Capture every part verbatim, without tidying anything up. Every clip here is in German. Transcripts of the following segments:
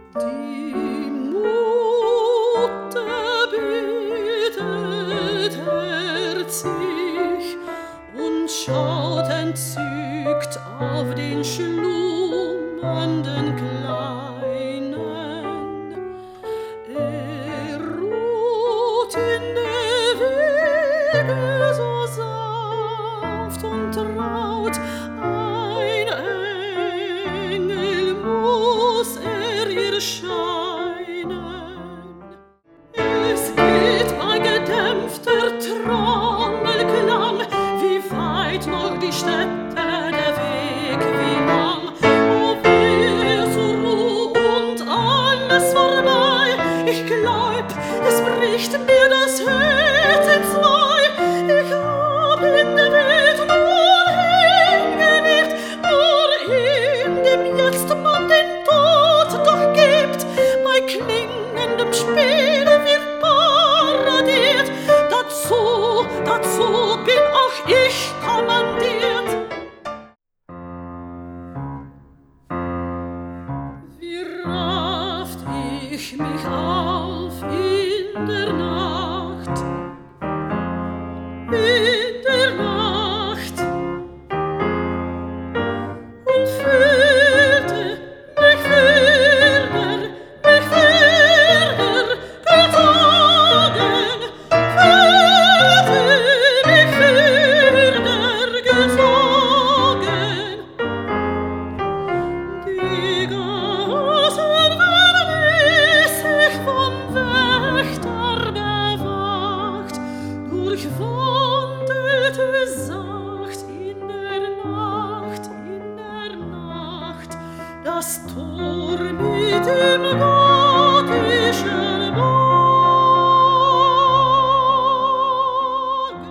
Die Mutter bittet herzig und schaut entzückt auf den schlummernden Kleinen. Er ruht in der Wiege so sanft und traut, ein Engel muss er ihr scheinen. Es geht bei gedämpfter Trommelklang, wie weit noch die Städte, der Weg wie lang. Oh, wär zur Ruh und alles vorbei, ich glaub, es bricht mir das Herz in zwei. Ich hab in der Welt nur hingelebt, nur in dem Jetzt man den Tod doch gibt. Bei klingendem Spiele wird paradiert, dazu, dazu bin auch ich kommandiert. Wie rafft ich mich auf in der Nacht, in der Nacht, und fühlte mich wilder, mich wilder gezogen, fühlte mich wilder gezogen. Die Gassen verließ ich vom Wächter bewacht, durchwandelte sacht in der Nacht, in der Nacht, das Tor mit dem gottischen Bogen.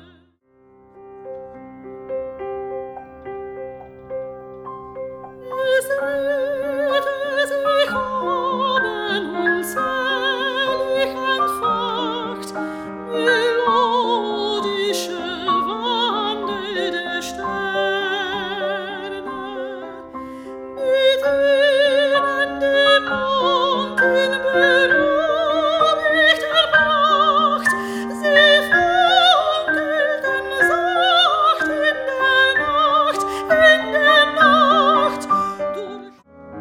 Es rührte sich oben und selig entfacht, melodische Wandel der Sterne, mit ihnen dem Mond in berühmter Pracht. Sie funkelten sacht in der Nacht, in der Nacht, durch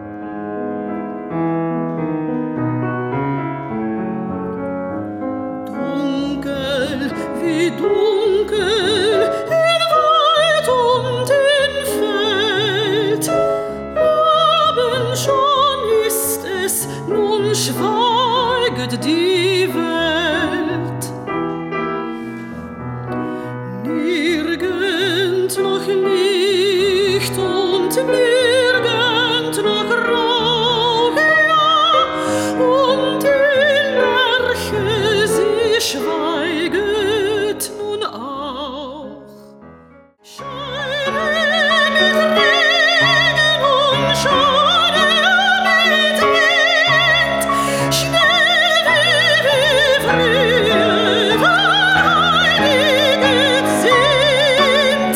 dunkel, wie dunkel, in Wald und in Feld. Abend schon ist es, nun schweiget die Welt. Nirgend noch Licht und nirgend noch Rauch, ja, und die Lerche, sie schweiget nun auch. Scheine mit Regen und Scheune mit Wind, schnell wie frühe verheiliget sind.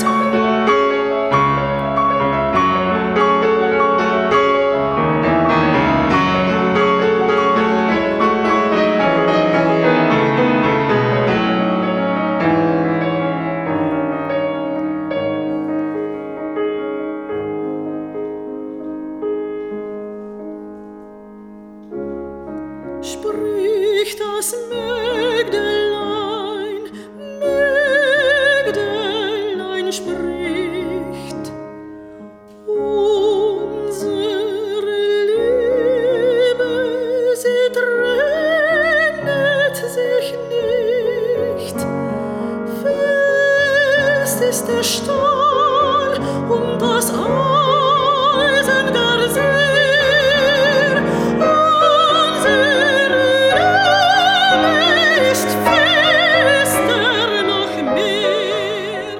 Spricht das Mägdelein, Mägdelein spricht, unsere Liebe, sie trennet sich nicht. Fest ist der Stahl und das Eisen gar sehr, unsere Liebe ist fester noch mehr.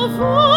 wo